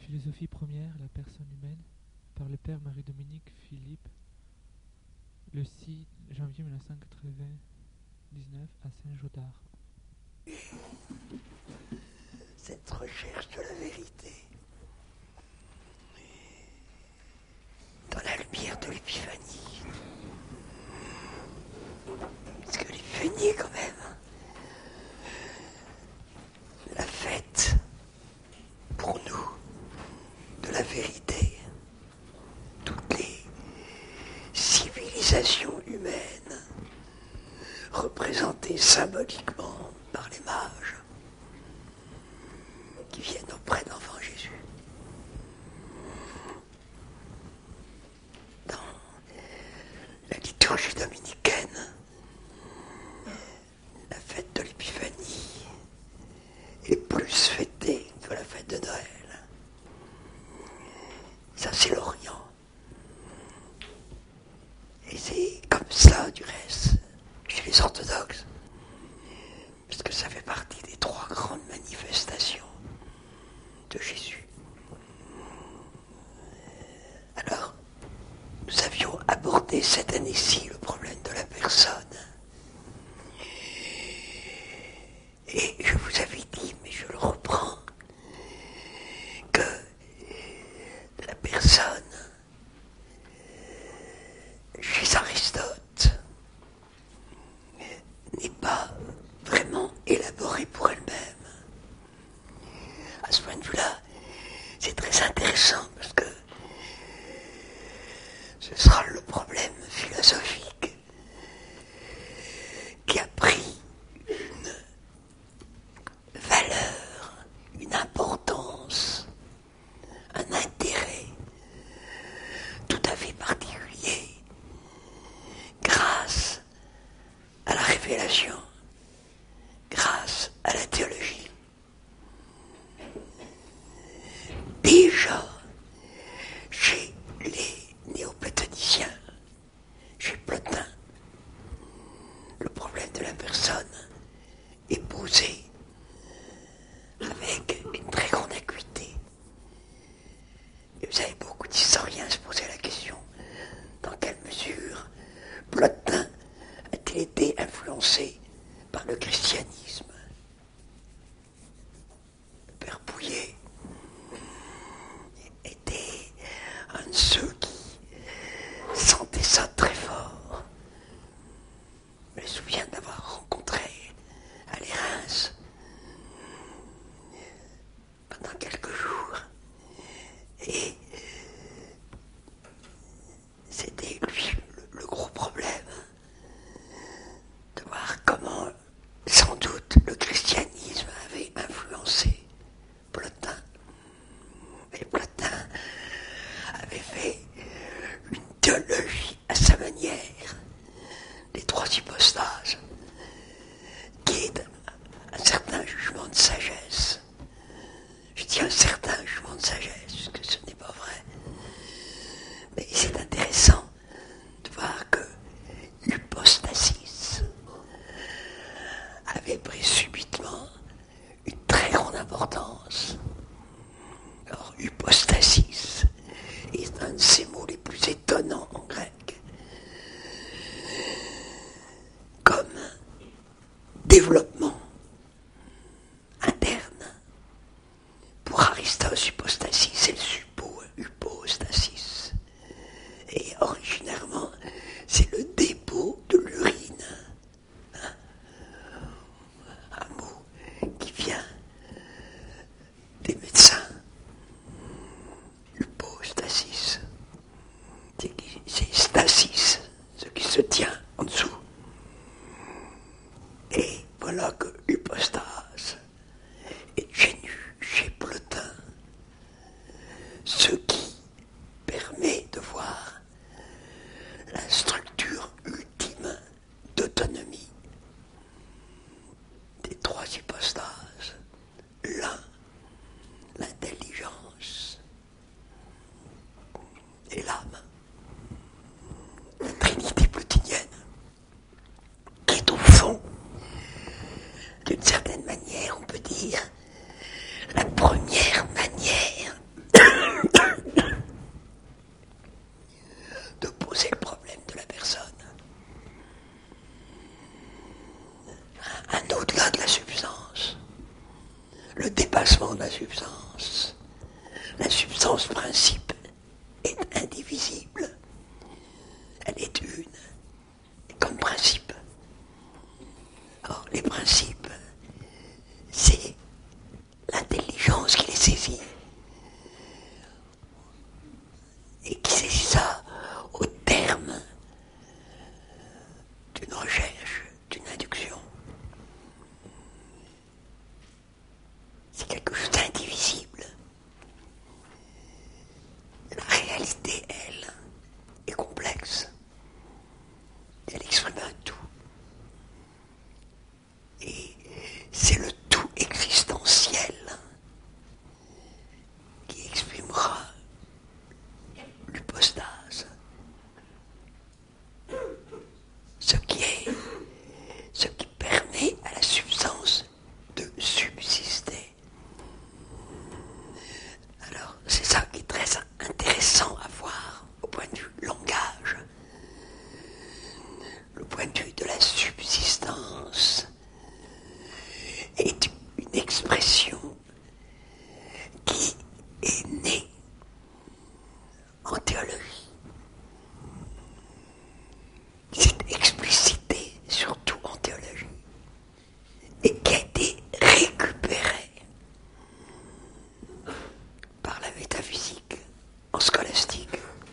Philosophie première, la personne humaine, par le père Marie-Dominique Philippe, le 6 janvier 1999 à Saint-Jodard. Cette recherche de la vérité, dans la lumière de l'épiphanie, parce que l'épiphanie est quand même la fête pour nous de la vérité. Toutes les civilisations humaines représentées symboliquement par les mages qui viennent auprès de l'enfant Jésus. Dans la liturgie dominicaine, la fête de l'Épiphanie est plus fêtée que la fête de Noël. Ça, c'est l'Orient. Et c'est comme ça, du reste, chez les orthodoxes, parce que ça fait partie des 3 grandes manifestations de Jésus. Alors, nous avions abordé cette année-ci le problème de la personne. Et je vous avais dit, mais je le reprends, que la personne, chez Aristote, n'est pas vraiment élaborée pour elle-même. À ce point de vue-là, c'est très intéressant parce que ce sera le problème philosophique qui a pris une valeur, une importance, un intérêt tout à fait particulier grâce à la révélation, grâce à la théologie. Déjà, chez les néoplatoniciens, chez Plotin, le problème de la personne est posé avec une très grande acuité. Et vous savez, beaucoup d'historiens se posaient la question, dans quelle mesure Plotin a-t-il été influencé par le christianisme? Le père Pouillet était un de ceux qui sentait ça très fort. Je me souviens d'avoir rencontré à les Reims pendant quelques jours. Et c'était lui le gros problème de voir comment, sans doute, le christianisme avait influencé Plotin. Et Plotin avait fait une théologie à sa manière, les 3 hypostases, qui est un certain jugement de sagesse. Je dis un certain jugement de sagesse, parce que ce n'est pas vrai. Mais c'est intéressant de voir que l'hypostasis avait pris subitement une très grande importance. Alors, hypostasis est un de ces mots les plus étonnants en grec. Comme développement interne. Pour Aristote, hypostasis, substance principe est indivisible. Elle est une, comme principe. Or, les principes, c'est l'intelligence qui les saisit. Et qui saisit ça au terme d'une recherche, d'une induction. C'est quelque chose d'indivisible. La réalité, elle, est complexe. Elle exprime un tout. Et c'est le tout existentiel qui exprimera l'hypostase. Ce qui permet à la substance de subsister. Alors, c'est ça qui est très intéressant à voir au point de vue langage. Le point de vue de la subsistance est une expression qui est née en théologie. C'est explicité surtout en théologie et qui a été récupérée par la métaphysique en scolastique.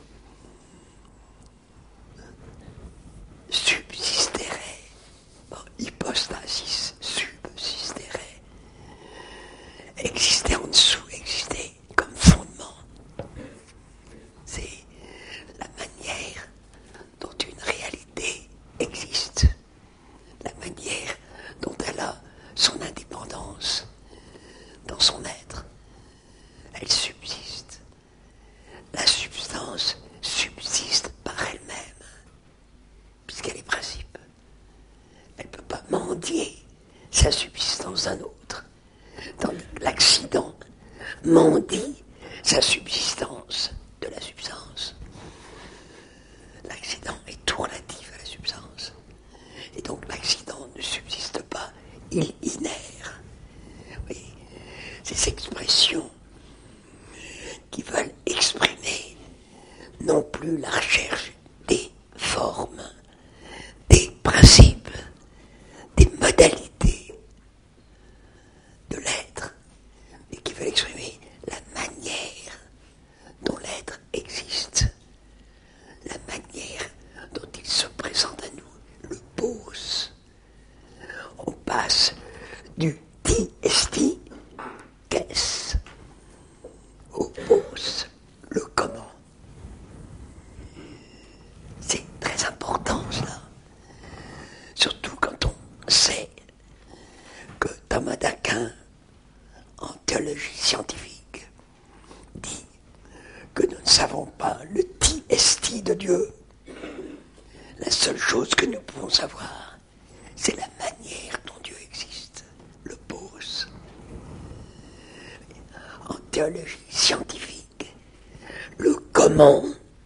Subsisterait, hypostasis, subsisterait, exister en dessous, exister comme fondement. C'est la manière dont une réalité existe, la manière dont elle a son indépendance dans son être. Elle subsiste. La substance subsiste par elle-même, puisqu'elle est principe. Elle ne peut pas mendier sa subsistance d'un autre. Tandis que l'accident mendie sa subsistance de la substance. L'accident est tout relatif à la substance. Et donc l'accident ne subsiste pas, il inère. Oui, ces expressions qui veulent exprimer non plus la recherche des formes, des principes, des modalités de l'être, mais qui veulent exprimer la manière dont l'être existe, la manière dont il se présente à nous, le pose. On passe du ti esti, qu'est-ce, au pose, le comment. C'est très important cela, surtout quand on sait que Thomas d'Aquin, en théologie scientifique, dit que nous ne savons pas le ti esti de Dieu. La seule chose que nous pouvons savoir, c'est la manière dont Dieu existe, le pose. En théologie scientifique, le comment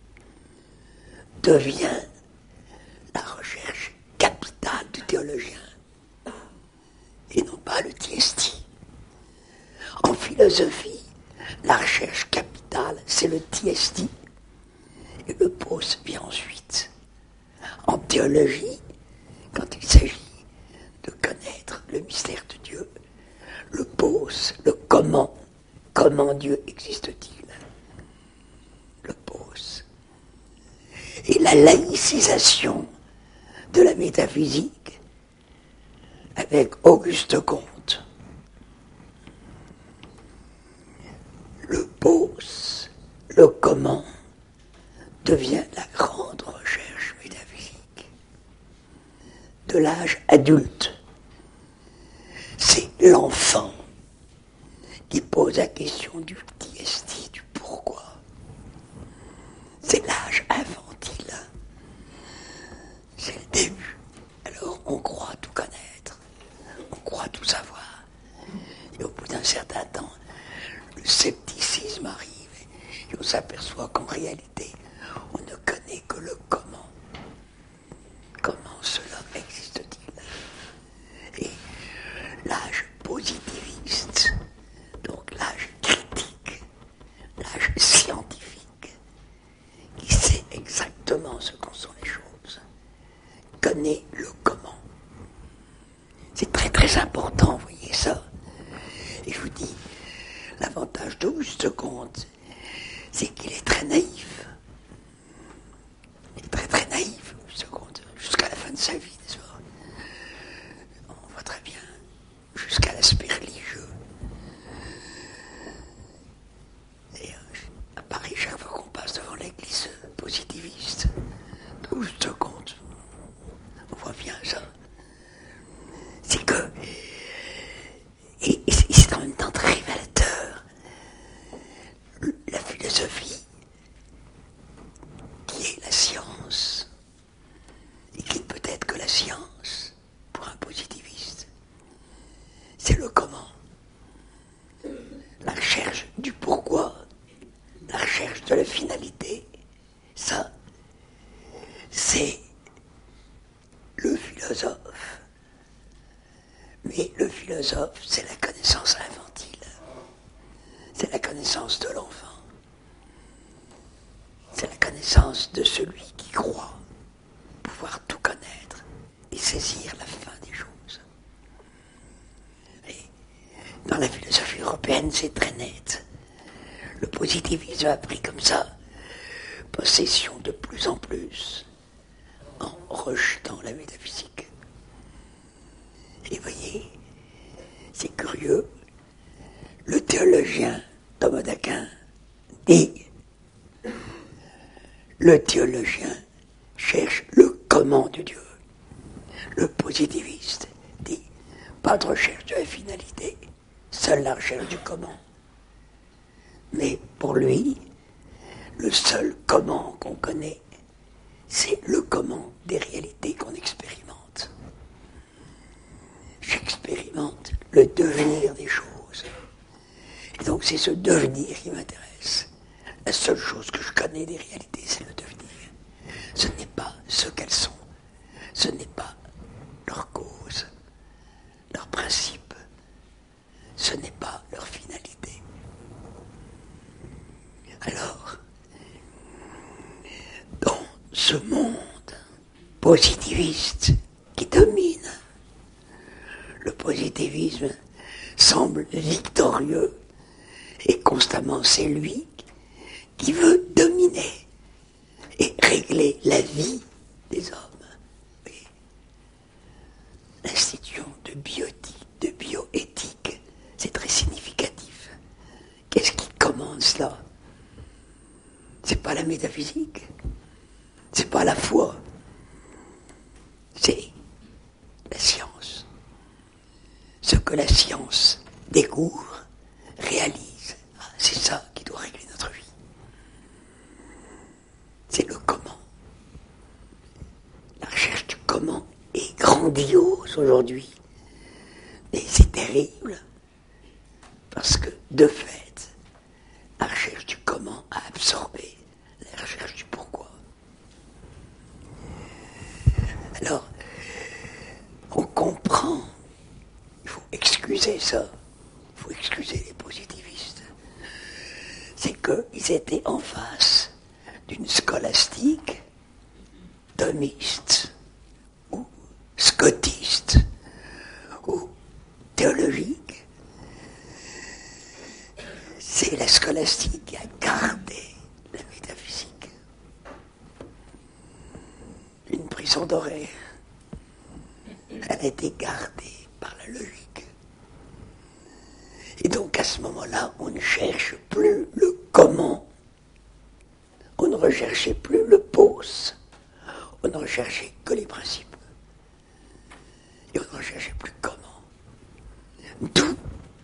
devient la recherche capitale du théologien, et non pas le ti esti. En philosophie, la recherche capitale, c'est le ti esti, et le pose vient ensuite. En théologie, quand il s'agit de connaître le mystère de Dieu, le pose, le comment Dieu existe-t-il, le pose. Et la laïcisation de la métaphysique, avec Auguste Comte, le pose, le comment, devient la grande recherche métaphysique de l'âge adulte. C'est l'enfant qui pose la question du ti esti, du pourquoi. C'est l'âge infantile. C'est le début. Alors on croit tout connaître, on croit tout savoir. Et au bout d'un certain temps, le scepticisme arrive et on s'aperçoit qu'en réalité, on ne connaît que le comment. Comment cela existe-t-il? Et l'âge positiviste, donc l'âge critique, l'âge scientifique, qui sait exactement ce qu'en sont les choses, connaît le comment. C'est très très important, vous voyez ça. Et je vous dis, l'avantage d'Auguste Comte, c'est qu'il est très naïf. Il est très très naïf, Auguste Comte, jusqu'à la fin de sa vie, n'est-ce pas? On voit très bien, jusqu'à l'aspect religieux. Et à Paris, chaque fois qu'on passe devant l'église positiviste d'Auguste Comte, on voit bien ça. C'est que, et c'est en même temps très révélateur, la philosophie qui est la science, et qui est peut-être que la science, pour un positiviste, c'est le comment. La recherche du pourquoi, la recherche de la finalité, ça, c'est le philosophe. Mais le philosophe, c'est la connaissance infantile. C'est la connaissance de l'enfant. C'est la connaissance de celui qui croit pouvoir tout connaître et saisir la fin des choses. Et dans la philosophie européenne, c'est très net. Le positivisme a pris comme ça possession de plus en plus en rejetant la métaphysique. Et voyez, c'est curieux, le théologien Thomas d'Aquin dit le théologien cherche le comment de Dieu. Le positiviste dit pas de recherche de la finalité, seule la recherche du comment. Mais pour lui, le seul comment qu'on connaît, c'est le comment des réalités qu'on expérimente. J'expérimente le devenir des choses. Et donc c'est ce devenir qui m'intéresse. La seule chose que je connais des réalités, c'est le devenir. Ce n'est pas ce qu'elles sont. Ce n'est pas leur cause, leur principe. Ce n'est pas leur finalité. Alors, dans ce monde positiviste qui domine, le positivisme semble victorieux et constamment c'est lui qui veut dominer et régler la vie des hommes. Oui. L'institution de bioéthique, c'est très significatif. Qu'est-ce qui commande cela? C'est pas la métaphysique, c'est pas la foi, c'est la science. Ce que la science découvre, réalise, c'est ça qui doit régler notre vie. C'est le comment. La recherche du comment est grandiose aujourd'hui. Et c'est terrible, parce que, de fait, la recherche du comment a absorbé la recherche du pourquoi. Alors, on comprend, il faut excuser ça, il faut excuser les positivistes, c'est qu'ils étaient en face d'une scolastique thomiste, ou scotiste, ou théologique. C'est la scolastique qui a gardé la métaphysique. Une prison dorée. Elle a été gardée par la logique. Et donc à ce moment-là, on ne cherche plus le comment. On ne recherchait plus le pose. On ne recherchait que les principes. Et on ne recherchait plus comment. D'où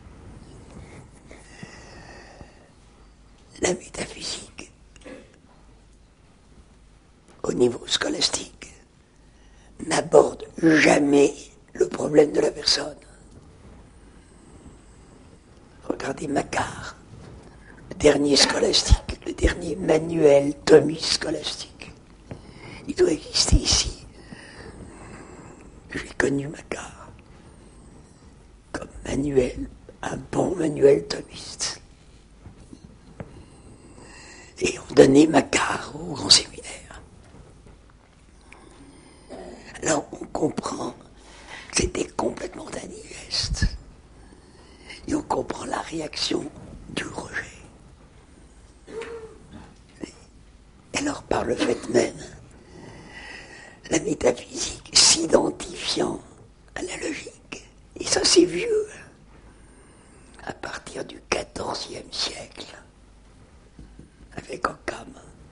la métaphysique, au niveau scolastique, n'aborde jamais le problème de la personne. Regardez Macquart, le dernier scolastique, le dernier manuel thomiste scolastique. Il doit exister ici. J'ai connu Macquart comme manuel, un bon manuel thomiste. Et on donnait Macquart au grand séminaire. Alors on comprend que c'était complètement indigeste. Et on comprend la réaction du rejet. Et alors par le fait même, la métaphysique s'identifiant à la logique, et ça c'est vieux, à partir du XIVe siècle, avec Occam.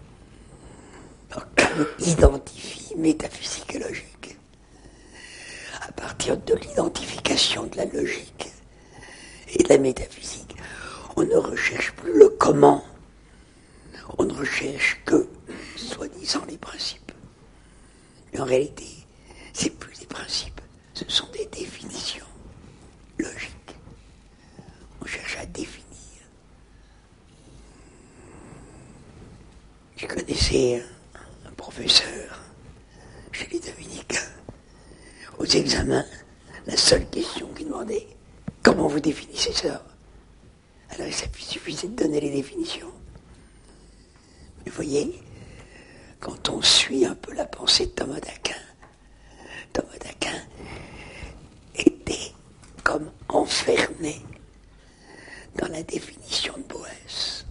Occam identifie métaphysique et logique. À partir de l'identification de la logique et de la métaphysique, on ne recherche plus le comment, on ne recherche que, soi-disant, les principes. Mais en réalité, c'est plus des principes, ce sont des définitions logiques. On cherche à définir. Je connaissais un professeur chez les Dominicains. Aux examens, la seule question qu'il demandait, comment vous définissez ça? Alors il suffisait de donner les définitions. Mais vous voyez, quand on suit un peu la pensée de Thomas d'Aquin était comme enfermé dans la définition de Boès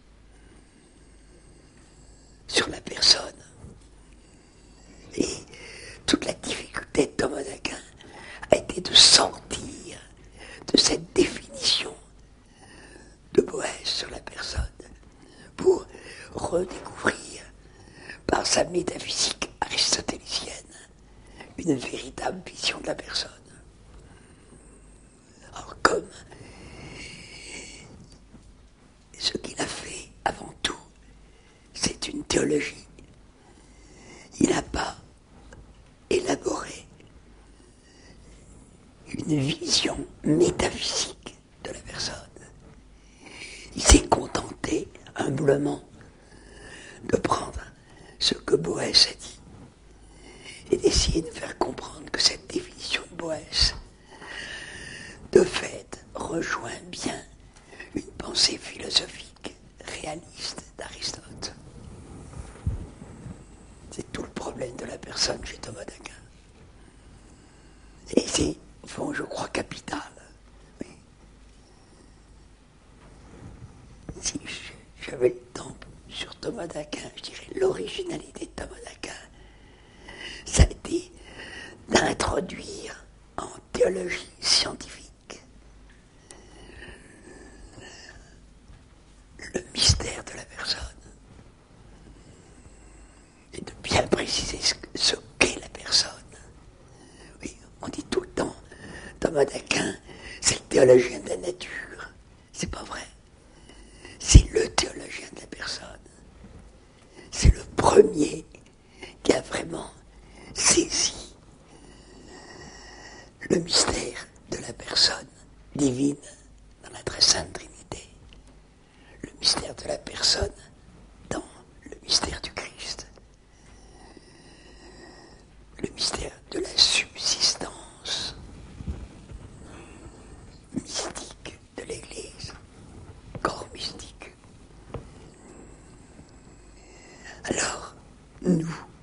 sur la personne. Et toute la difficulté de Thomas d'Aquin a été de sortir de cette définition de Boès sur la personne pour redécouvrir par sa métaphysique aristotélicienne une véritable vision de la personne. Alors comme ce qu'il a fait avant tout, c'est une théologie, il n'a pas élaboré une vision métaphysique de la personne. Il s'est contenté humblement de prendre ce que Boès a dit et d'essayer de faire comprendre que cette définition de Boès, de fait, rejoint bien une pensée philosophique réaliste d'Aristote. C'est tout le problème de la personne chez Thomas d'Aquin. Et c'est, au fond, je crois, capital. Oui. Si j'avais le temps sur Thomas d'Aquin, je dirais l'originalité de Thomas d'Aquin, ça a été d'introduire en théologie scientifique le mystère de la personne et de bien préciser ce qu'est la personne. Oui, on dit tout le temps, Thomas d'Aquin, c'est le théologien de la nature. C'est pas vrai. C'est le théologien de la personne. C'est le premier qui a vraiment saisi le mystère de la personne divine dans la très sainte Trinité. Le mystère de la personne dans le mystère du Christ. Le mystère de la subsistance mystique de l'Église, corps mystique. Alors, nous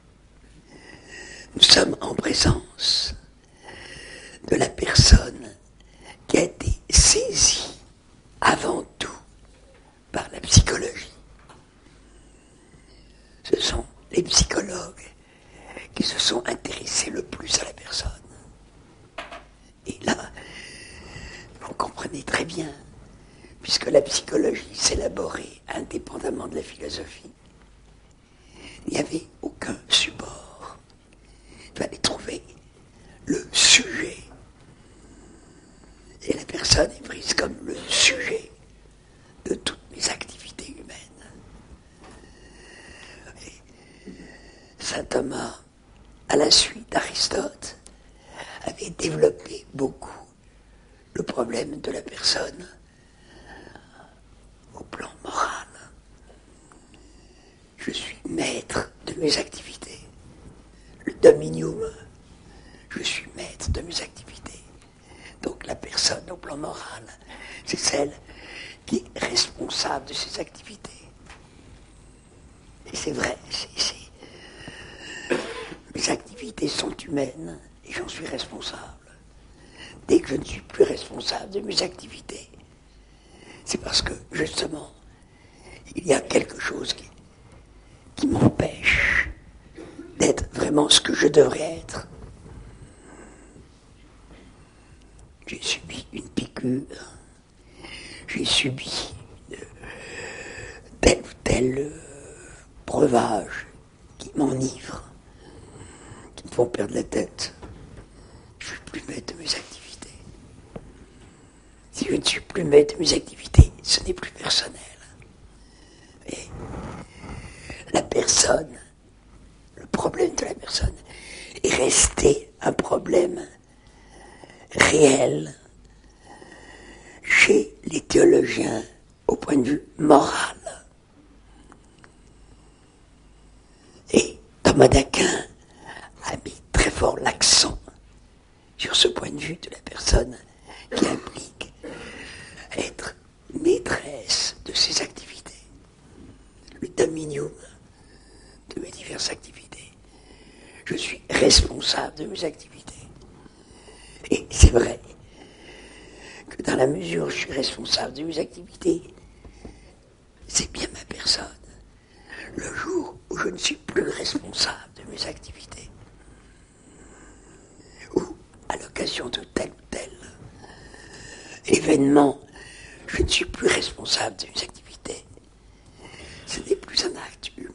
sommes en présence de la personne qui a été saisie avant tout par la psychologie. Ce sont les psychologues qui se sont intéressés le plus à la personne. Et là, vous comprenez très bien, puisque la psychologie s'élaborait indépendamment de la philosophie, il n'y avait aucun support. Il fallait trouver le sujet. Et la personne est prise comme le sujet de toutes mes activités humaines. Et saint Thomas, à la suite d'Aristote, avait développé beaucoup le problème de la personne au plan moral. Je suis maître de mes activités. Le dominium, je suis maître de mes activités. Donc la personne au plan moral, c'est celle qui est responsable de ses activités. Et c'est vrai, mes activités sont humaines et j'en suis responsable. Dès que je ne suis plus responsable de mes activités, c'est parce que, justement, il y a quelque chose qui m'empêche d'être vraiment ce que je devrais être. J'ai subi une piqûre, j'ai subi tel ou tel breuvage qui m'enivre, qui me font perdre la tête. Je ne suis plus maître de mes activités. Si je ne suis plus maître de mes activités, ce n'est plus personnel. Et la personne, le problème de la personne, est resté un problème réel chez les théologiens au point de vue moral. Et Thomas d'Aquin a mis très fort l'accent sur ce point de vue de la personne qui implique être maîtresse de ses activités, le dominium de mes diverses activités. Je suis responsable de mes activités. Et c'est vrai que dans la mesure où je suis responsable de mes activités, c'est bien ma personne. Le jour où je ne suis plus responsable de mes activités, ou à l'occasion de tel ou tel événement, je ne suis plus responsable de mes activités, ce n'est plus un acte humain.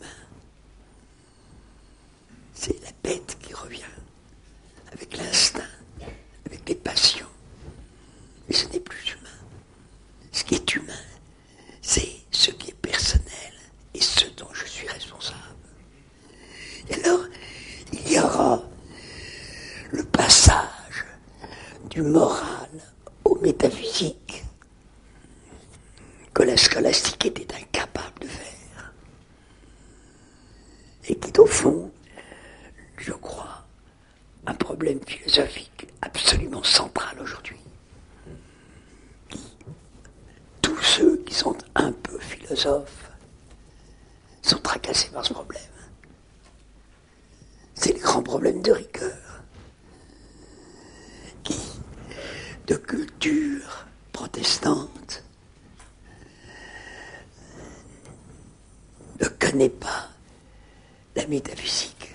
C'est la bête qui revient, avec l'instinct, avec les passions. Mais ce n'est plus humain. Ce qui est humain, c'est ce qui est personnel et ce dont je suis responsable. Et alors, il y aura le passage du moral au métaphysique que la scolastique était incapable de faire. Et qui est au fond, je crois, un problème philosophique absolument central aujourd'hui. Tous ceux qui sont un peu philosophes sont tracassés par ce problème. C'est le grand problème de rigueur, qui, de culture protestante, ne connaît pas la métaphysique.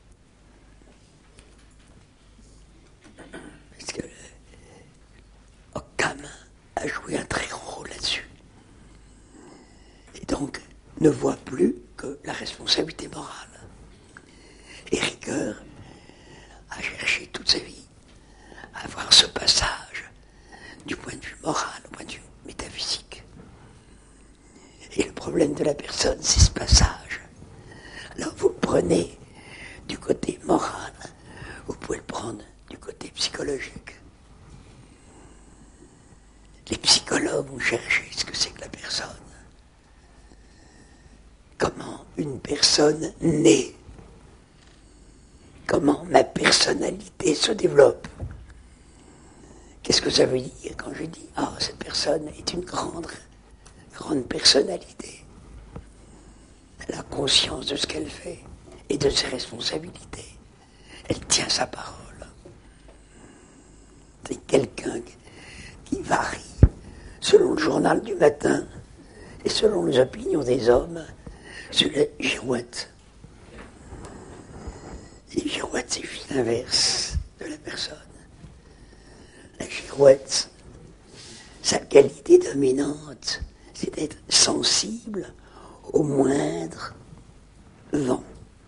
Parce que Occam a joué un très grand rôle là-dessus. Et donc, ne voit plus que la responsabilité morale. Et Ricoeur a cherché toute sa vie à avoir ce passage du point de vue moral au point de vue métaphysique. Et le problème de la personne, c'est ce passage. Alors vous le prenez du côté moral, vous pouvez le prendre du côté psychologique. Les psychologues ont cherché ce que c'est que la personne. Comment une personne naît. Comment ma personnalité se développe. Qu'est-ce que ça veut dire quand je dis « Ah, cette personne est une grande personnalité. Elle a conscience de ce qu'elle fait et de ses responsabilités. Elle tient sa parole. » C'est quelqu'un qui varie selon le journal du matin et selon les opinions des hommes sur les girouettes. Les girouettes, c'est juste l'inverse de la personne. La girouette, sa qualité dominante, c'est d'être sensible au moindre vent.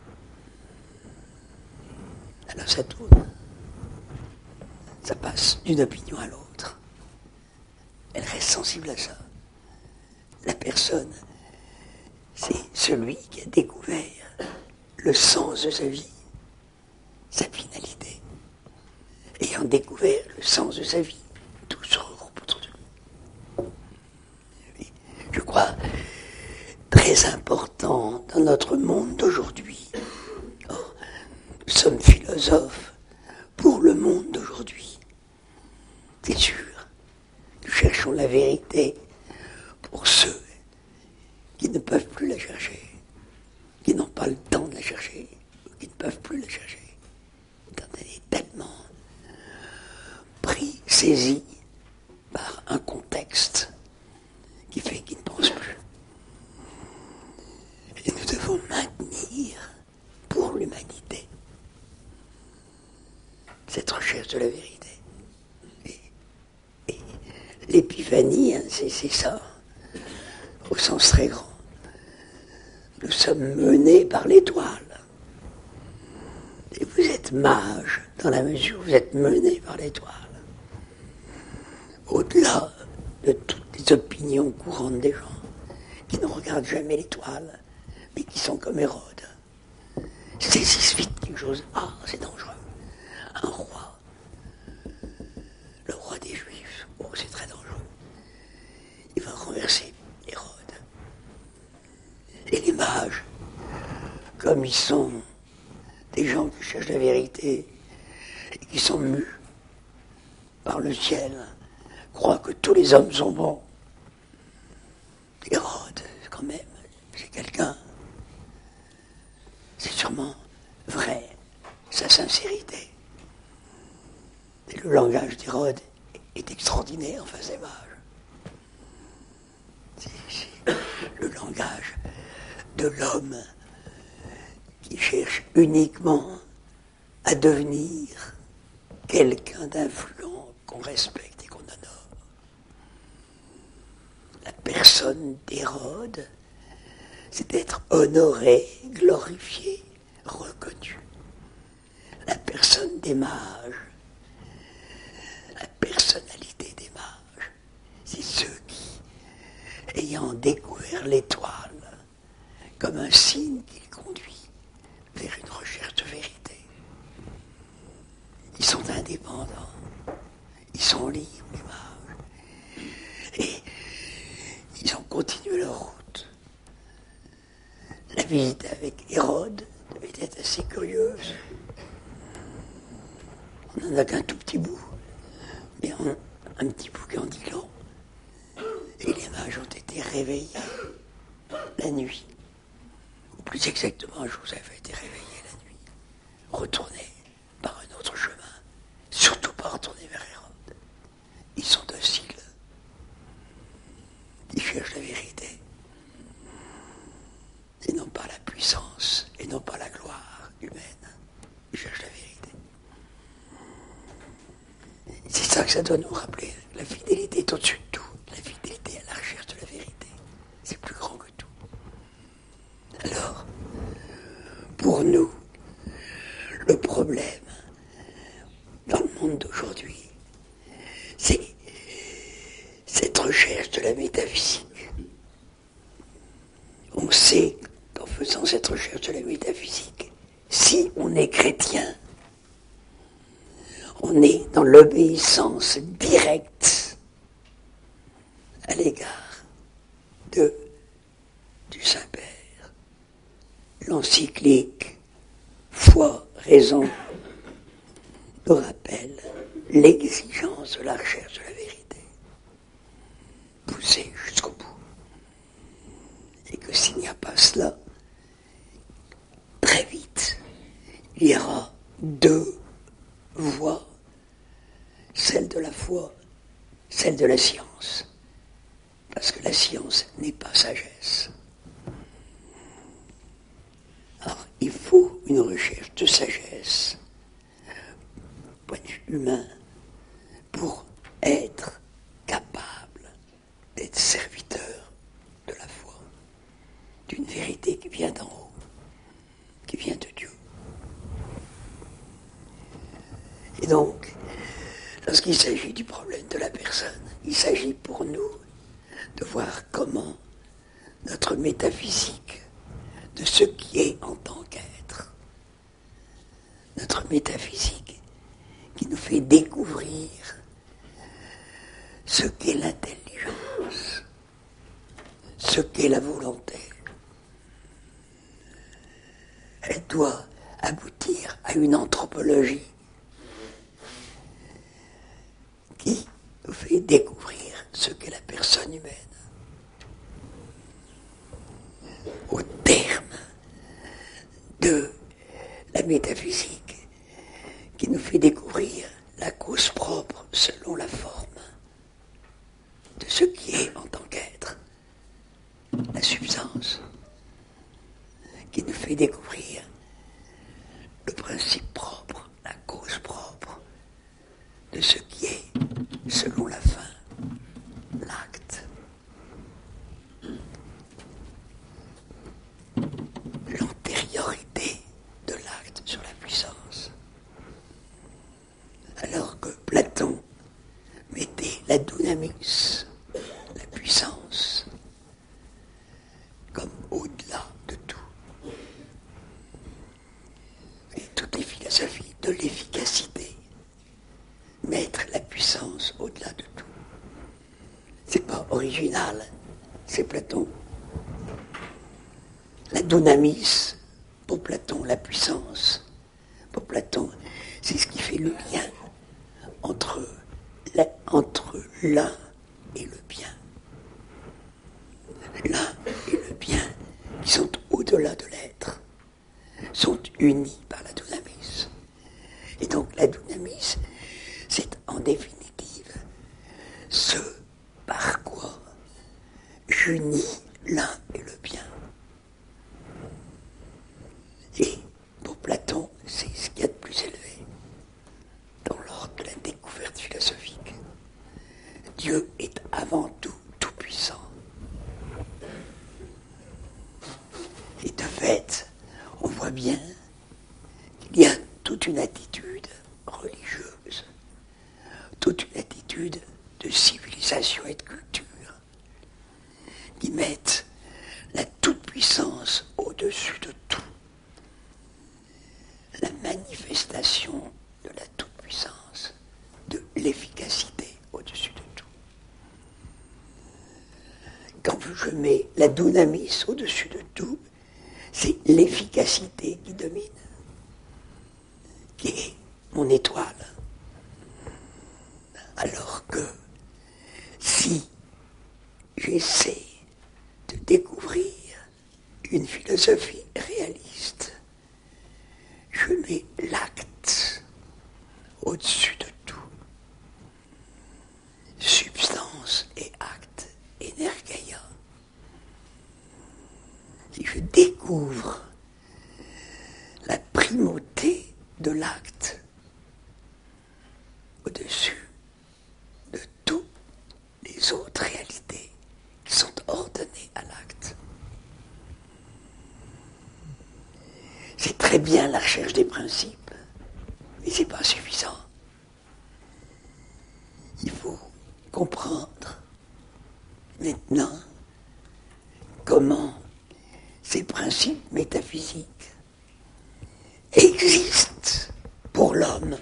Alors ça tourne. Ça passe d'une opinion à l'autre. Elle reste sensible à ça. La personne, c'est celui qui a découvert le sens de sa vie, sa finalité. Ayant découvert le sens de sa vie, tout se regroupe autour de lui. Je crois très important dans notre monde d'aujourd'hui. Or, nous sommes philosophes pour le monde d'aujourd'hui. C'est sûr, nous cherchons la vérité pour ceux qui ne peuvent plus la chercher. pas le temps de la chercher, ou qui ne peuvent plus la chercher. On est tellement pris, saisi par un contexte qui fait qu'ils ne pensent plus. Et nous devons maintenir pour l'humanité cette recherche de la vérité. Et l'épiphanie, c'est ça, au sens très grand. Nous sommes menés par l'étoile. Et vous êtes mage dans la mesure où vous êtes menés par l'étoile. Au-delà de toutes les opinions courantes des gens qui ne regardent jamais l'étoile, mais qui sont comme Hérode. Saisissent vite quelque chose. Ah, c'est dangereux. Un roi. Le roi des Juifs. Oh, c'est très dangereux. Il va renverser Hérode. Et les mages, comme ils sont des gens qui cherchent la vérité et qui sont mus par le ciel, croient que tous les hommes sont bons. Hérode, quand même, c'est quelqu'un. C'est sûrement vrai, sa sincérité. Et le langage d'Hérode est extraordinaire en face des mages. C'est le langage de l'homme qui cherche uniquement à devenir quelqu'un d'influent qu'on respecte et qu'on honore. La personne d'Hérode, c'est d'être honoré, glorifié, reconnu. La personne des mages, la personnalité des mages, c'est ceux qui, ayant découvert l'étoile comme un signe qui les conduit vers une recherche de vérité, ils sont indépendants, ils sont libres, les mages, et ils ont continué leur route. La visite avec Hérode devait être assez curieuse. On n'en a qu'un tout petit bout, mais un petit bout qui en dit long. Et les mages ont été réveillés la nuit. Ou plus exactement, Joseph a été réveillé la nuit. Retourné par un autre chemin. Surtout pas retourné vers Hérode. Ils sont dociles. Ils cherchent la vérité. Et non pas la puissance, et non pas la gloire humaine. Ils cherchent la vérité. C'est ça que ça doit nous rappeler. La fidélité est au-dessus de tout. La fidélité à la recherche de la vérité. C'est plus grand que tout. Alors, pour nous, le problème dans le monde d'aujourd'hui, c'est cette recherche de la métaphysique. On sait qu'en faisant cette recherche de la métaphysique, si on est chrétien, on est dans l'obéissance directe à l'égard du Saint-Père. L'encyclique Foi, raison nous rappelle l'exigence de la recherche de la vérité, poussée jusqu'au bout. Et que s'il n'y a pas cela, très vite, il y aura deux voies, celle de la foi, celle de la science. Parce que la science n'est pas sagesse. Alors, il faut une recherche de sagesse, point de vue humain, pour être capable d'être serviteur de la foi, d'une vérité qui vient d'en haut, qui vient de Dieu. Et donc, lorsqu'il s'agit du problème de la personne, il s'agit pour nous de voir comment notre métaphysique de ce qui est en tant qu'être, notre métaphysique qui nous fait découvrir ce qu'est l'intelligence, ce qu'est la volonté, elle doit aboutir à une anthropologie qui nous fait découvrir ce qu'est la personne humaine. Au terme métaphysique qui nous fait découvrir la cause propre selon la forme de ce qui est en tant qu'être, la substance, qui nous fait découvrir le principe propre, la cause propre de ce qui est selon la fin, l'acte. L'antériorité de l'acte sur la puissance. Alors que Platon mettait la dunamis, la puissance, comme au-delà de tout. Et toutes les philosophies de l'efficacité mettre la puissance au-delà de tout. C'est pas original, c'est Platon. La dunamis, pour Platon, la puissance, pour Platon, c'est ce qui fait le lien entre l'un et le bien. L'un et le bien, qui sont au-delà de l'être, sont unis par la dunamis. Et donc la dunamis, c'est en définitive ce par quoi j'unis l'un et le bien. Et pour Platon, c'est ce qu'il y a de plus élevé dans l'ordre de la découverte philosophique. Dieu est avant tout tout-puissant. Et de fait, on voit bien qu'il y a toute une attitude religieuse, toute une attitude de civilisation et de culture qui mettent la toute-puissance au-dessus de tout. La manifestation de la toute-puissance, de l'efficacité au-dessus de tout. Quand je mets la dunamis au-dessus de tout, c'est l'efficacité qui domine, qui est mon étoile. Alors que si j'essaie de découvrir une philosophie réaliste, je mets l'acte au-dessus de tout. Substance et acte, energeia. Si je découvre la primauté de l'acte au-dessus de toutes les autres réalités qui sont ordonnées à l'acte. C'est très bien la recherche des principes, mais c'est pas suffisant. Il faut comprendre maintenant comment ces principes métaphysiques existent pour l'homme.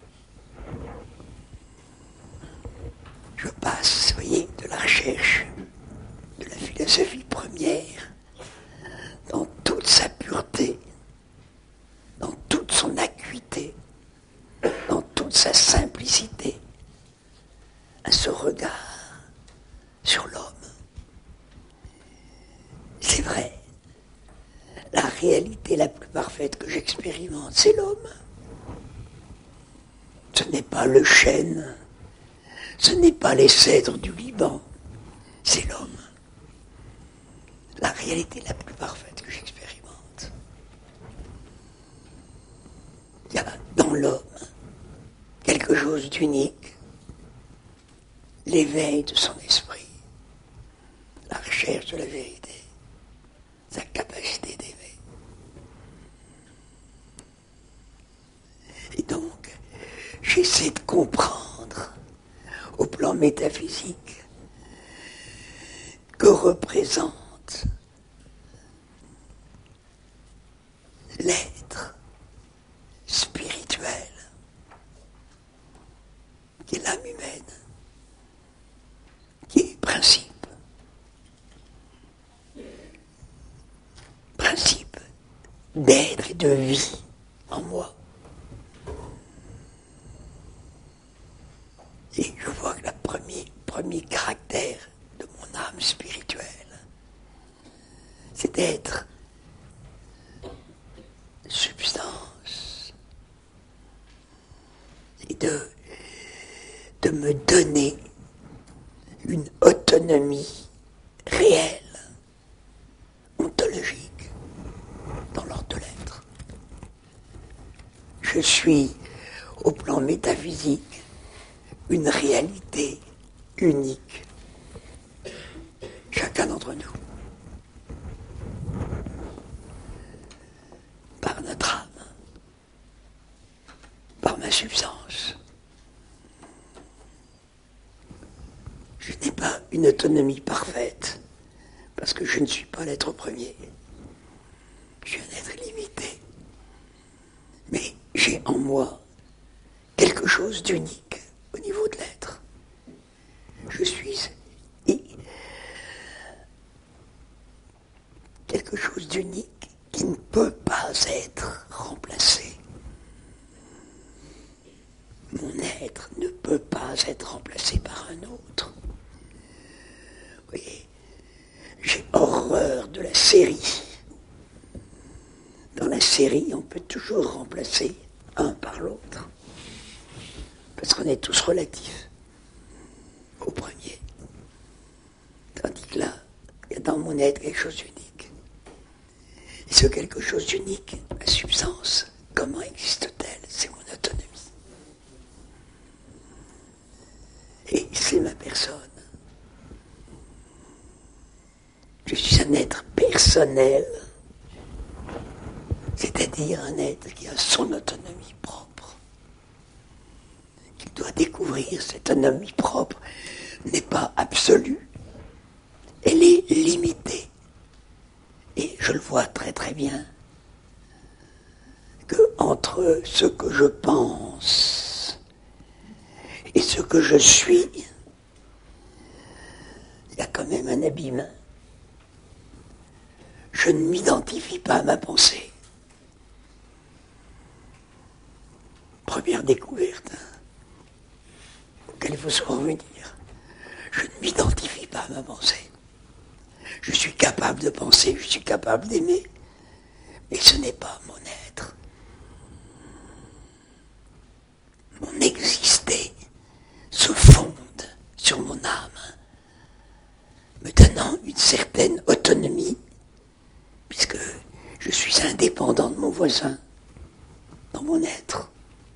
Je passe, vous voyez, de la recherche de la philosophie première dans toute sa pureté, dans toute son acuité, dans toute sa simplicité, à ce regard sur l'homme. C'est vrai, la réalité la plus parfaite que j'expérimente, c'est l'homme. Ce n'est pas le chêne, ce n'est pas les cèdres du Liban, c'est l'homme. La réalité la plus parfaite que j'expérimente. Il y a dans l'homme quelque chose d'unique, l'éveil de son esprit, la recherche de la vérité, sa capacité d'aimer. Et donc, j'essaie de comprendre au plan métaphysique que représente l'être spirituel qui est l'âme humaine, qui est principe d'être et de vie en moi. Et je vois que le premier caractère de mon âme spirituelle, c'est d'être substance de me donner une autonomie réelle, ontologique, dans l'ordre de l'être. Je suis, au plan métaphysique, une réalité unique. Chacun d'entre nous. Par notre âme. Par ma substance. Je n'ai pas une autonomie parfaite, parce que je ne suis pas l'être premier. Je suis un être limité. Mais j'ai en moi quelque chose d'unique au niveau de l'être. Je suis quelque chose d'unique qui ne peut pas être remplacé. Mon être ne peut pas être remplacé par un autre. Vous voyez, j'ai horreur de la série. Dans la série, on peut toujours remplacer un par l'autre. Parce qu'on est tous relatifs au premier. Tandis que là, il y a dans mon être quelque chose d'unique. Et ce quelque chose d'unique, la substance, comment existe-t-elle? C'est mon autonomie. Et c'est ma personne. Je suis un être personnel, c'est-à-dire un être qui a son autonomie propre, qui doit découvrir cette autonomie propre, n'est pas absolue, elle est limitée. Et je le vois très très bien, que entre ce que je pense et ce que je suis, il y a quand même un abîme. Je ne m'identifie pas à ma pensée. Première découverte auquel il faut se revenir. Je ne m'identifie pas à ma pensée. Je suis capable de penser, je suis capable d'aimer, mais ce n'est pas mon être. Mon exister se fonde sur mon âme, me donnant une certaine autonomie, puisque je suis indépendant de mon voisin, dans mon être.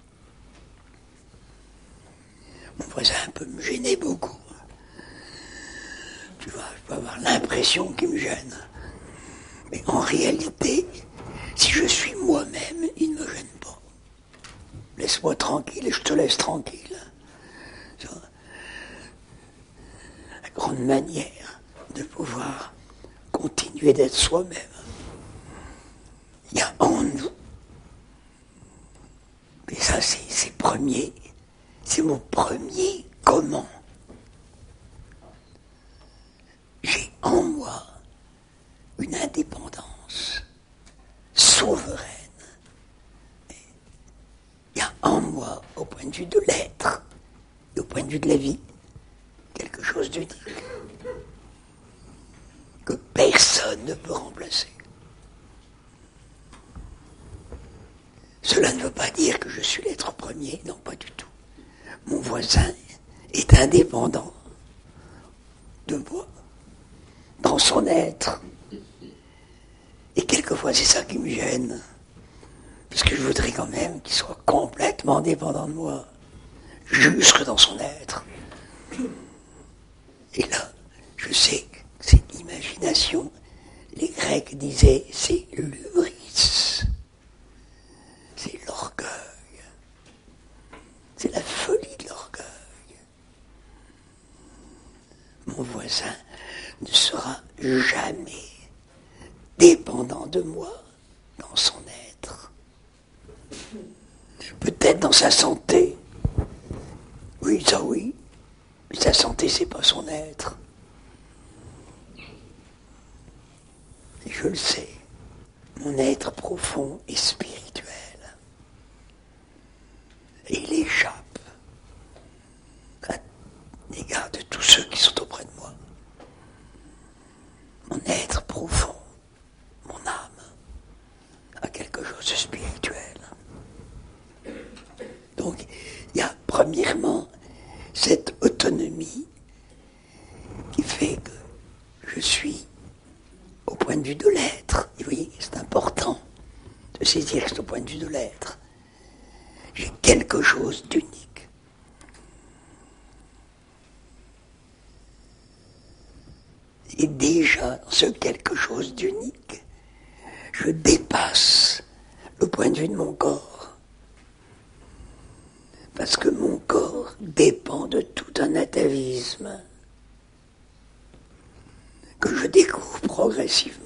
Mon voisin peut me gêner beaucoup. Tu vois, je peux avoir l'impression qu'il me gêne. Mais en réalité, si je suis moi-même, il ne me gêne pas. Laisse-moi tranquille et je te laisse tranquille. C'est la grande manière de pouvoir continuer d'être soi-même. Il y a en nous. Mais ça, c'est premier. C'est mon premier comment. J'ai en moi une indépendance souveraine. Il y a en moi, au point de vue de l'être, et au point de vue de la vie, quelque chose d'unique que personne ne peut remplacer. Cela ne veut pas dire que je suis l'être premier, non, pas du tout. Mon voisin est indépendant de moi, dans son être. Et quelquefois, c'est ça qui me gêne. Parce que je voudrais quand même qu'il soit complètement dépendant de moi, jusque dans son être. Et là, je sais que c'est l'imagination. Les Grecs disaient, c'est l'hubris. C'est l'orgueil. C'est la folie de l'orgueil. Mon voisin ne sera jamais dépendant de moi dans son être. Peut-être dans sa santé. Oui, ça oui. Mais sa santé, c'est pas son être. Et je le sais. Mon être profond est spirituel. Et il échappe à l'égard de tous ceux qui sont auprès de moi. Mon être profond, mon âme, a quelque chose de spirituel. Donc, il y a l'être. Et oui, c'est important de saisir ce point de vue de l'être. J'ai quelque chose d'unique. Et déjà, dans ce quelque chose d'unique, je dépasse le point de vue de mon corps. Parce que mon corps dépend de tout un atavisme que je découvre progressivement.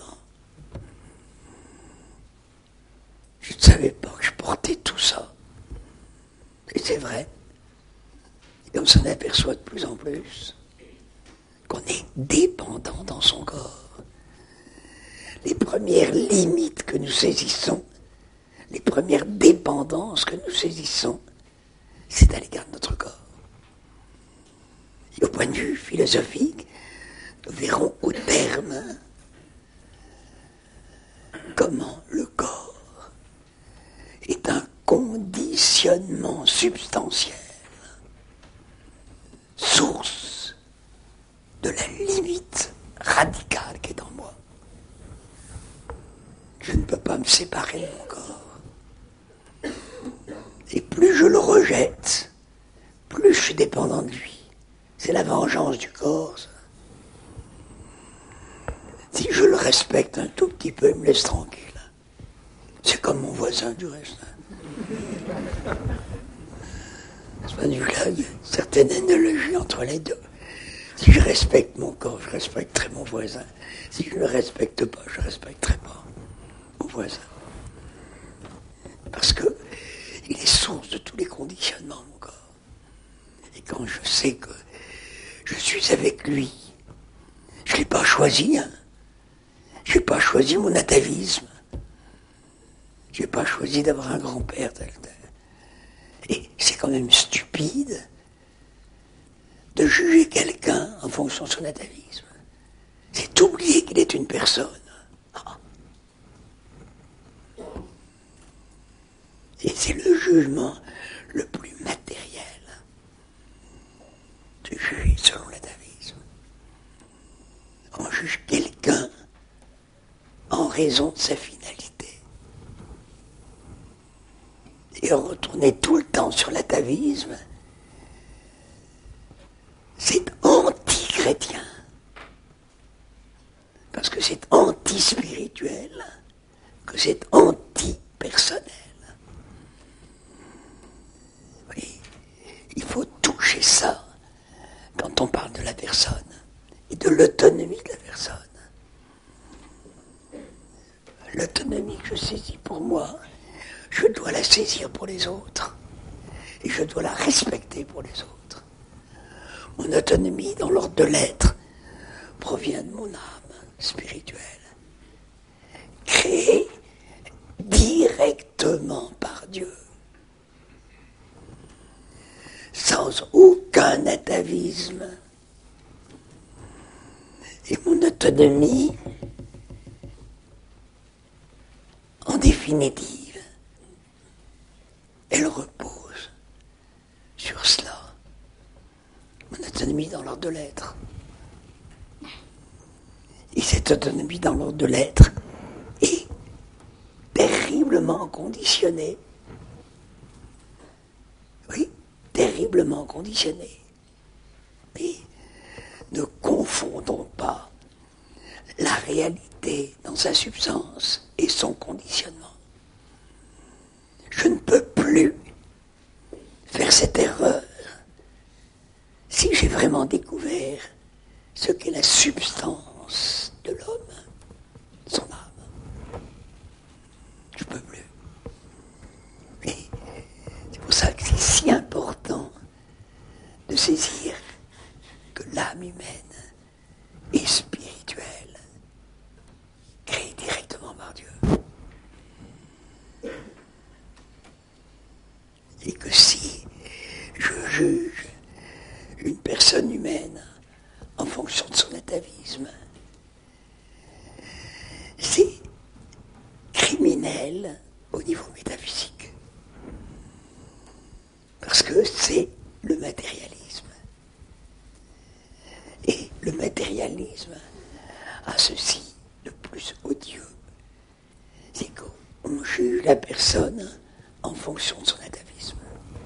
Je ne savais pas que je portais tout ça. Et c'est vrai. Et on s'en aperçoit de plus en plus qu'on est dépendant dans son corps. Les premières limites que nous saisissons, les premières dépendances que nous saisissons, c'est à l'égard de notre corps. Et au point de vue philosophique, nous verrons au terme comment le corps est un conditionnement substantiel, source de la limite radicale qui est en moi. Je ne peux pas me séparer de mon corps. Et plus je le rejette, plus je suis dépendant de lui. C'est la vengeance du corps, ça. Si je le respecte un tout petit peu, il me laisse tranquille. C'est comme mon voisin du reste. À ce point de vue-là, il y a une certaine analogie entre les deux. Si je respecte mon corps, je respecterai mon voisin. Si je ne le respecte pas, je ne respecterai pas mon voisin. Parce que il est source de tous les conditionnements, mon corps. Et quand je sais que je suis avec lui, je ne l'ai pas choisi, hein. Je n'ai pas choisi mon atavisme. Je n'ai pas choisi d'avoir un grand-père tel. Et c'est quand même stupide de juger quelqu'un en fonction de son atavisme. C'est oublier qu'il est une personne. Ah. Et c'est le jugement le plus matériel de juger selon l'atavisme. On juge quelqu'un en raison de sa finalité. Et retourner tout le temps sur l'atavisme, c'est anti-chrétien. Parce que c'est anti-spirituel, que c'est anti-personnel. Oui, il faut toucher ça quand on parle de la personne et de l'autonomie de la personne. L'autonomie que je saisis pour moi, je dois la saisir pour les autres. Et je dois la respecter pour les autres. Mon autonomie dans l'ordre de l'être provient de mon âme spirituelle, créée directement par Dieu, sans aucun atavisme. Et mon autonomie, en définitive, elle repose sur cela. Mon autonomie dans l'ordre de l'être. Et cette autonomie dans l'ordre de l'être est terriblement conditionnée. Oui, terriblement conditionnée. Mais ne confondons pas la réalité dans sa substance et son conditionnement. Je ne peux plus faire cette erreur si j'ai vraiment découvert ce qu'est la substance de l'homme, son âme. Je ne peux plus. Et c'est pour ça que c'est si important de saisir que l'âme humaine est spirituelle, créée directement par Dieu. Et que si je juge une personne humaine en fonction de son atavisme, c'est criminel au niveau métaphysique. Parce que c'est le matérialisme. Et le matérialisme a ceci de plus odieux l'homme juge la personne en fonction de son atavisme.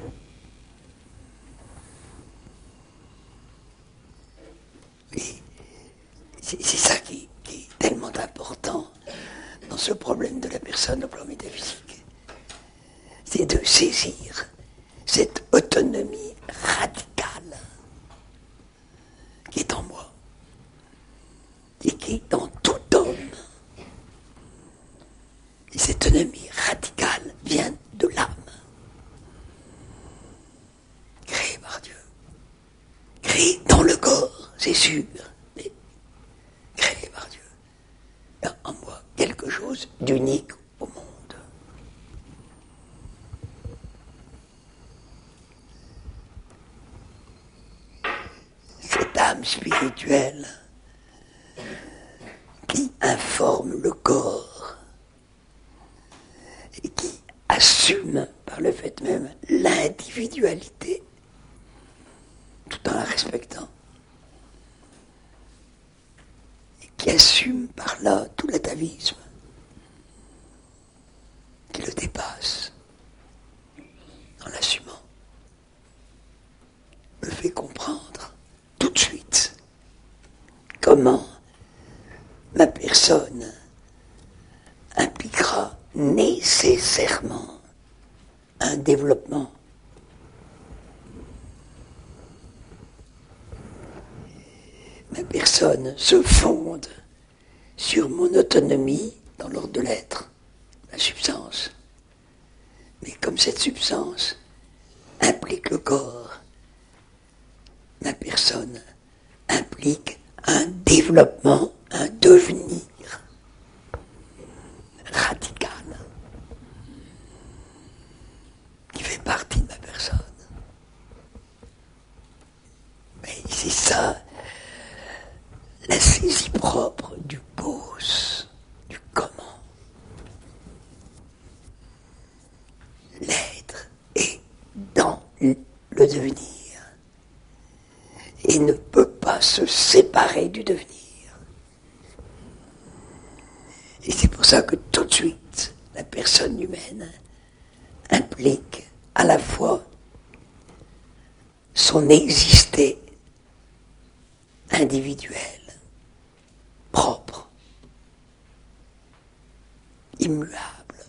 Et c'est ça qui est tellement important dans ce problème de la personne au plan métaphysique. C'est de saisir cette autonomie radicale qui est en moi et qui est dans tout homme. Et cette autonomie radicale vient de l'âme, créée par Dieu, créée dans le corps, c'est sûr, mais créée par Dieu. Il y a en moi quelque chose d'unique au monde. Cette âme spirituelle qui informe le corps et qui assume par le fait même l'individualité tout en la respectant et qui assume par là tout l'atavisme qui le dépasse en l'assumant me fait comprendre tout de suite comment ma personne impliquera nécessairement un développement. Ma personne se fonde sur mon autonomie dans l'ordre de l'être, la substance. Mais comme cette substance implique le corps, ma personne implique un développement, un devenir radical qui fait partie de ma personne. Mais c'est ça la saisie propre du cause, du comment. L'être est dans le devenir et ne peut pas se séparer du devenir. Et c'est pour ça que tout de suite, la personne humaine implique à la fois son exister individuel, propre, immuable,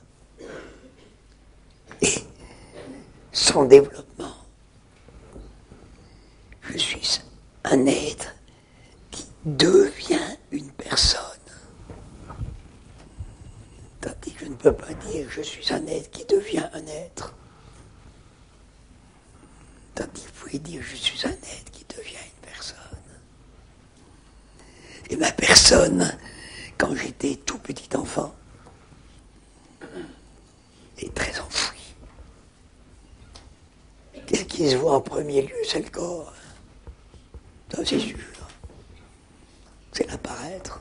et son développement. Je suis un être qui devient une personne. Tandis que je ne peux pas dire je suis un être qui devient un être. Tandis que vous pouvez dire je suis un être qui devient une personne. Et ma personne, quand j'étais tout petit enfant, est très enfouie. Qu'est-ce qui se voit en premier lieu? C'est le corps. Ça, c'est sûr. C'est l'apparaître.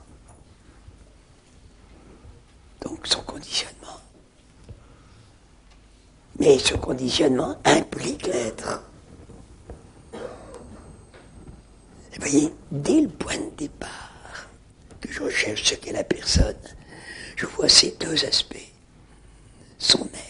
Donc son conditionnement. Mais ce conditionnement implique l'être. Vous voyez, dès le point de départ que je recherche ce qu'est la personne, je vois ces deux aspects. Son